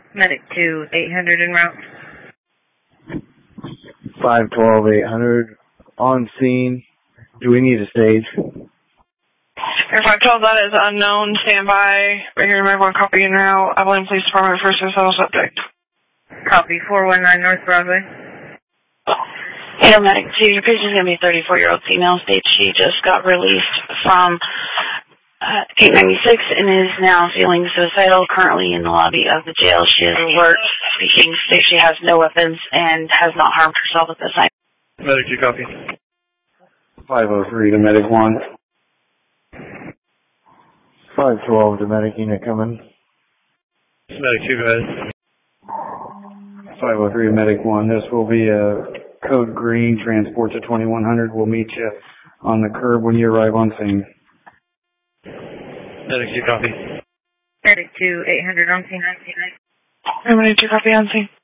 Medic 2, 800 en route. 512-800 on scene. Do we need a stage? Air 512, that is unknown. Stand by. Right here, Medic 1, copy en route. Abilene Police Department, first and settle subject. Copy, 419 North Broadway. Air Medic 2, your patient's going to be a 34-year-old female. State she just got released from 896 and is now feeling suicidal, currently in the lobby of the jail. She is alert, speaking, states she has no weapons and has not harmed herself at this time. Medic 2, copy. 503 to Medic 1. 512 to Medic unit coming. Medic 2, go ahead. 503 to Medic 1. This will be a code green, transport to 2100. We'll meet you on the curb when you arrive on scene. Medic 2, copy. Medic 2, 800 on scene. Medic 2, copy on scene.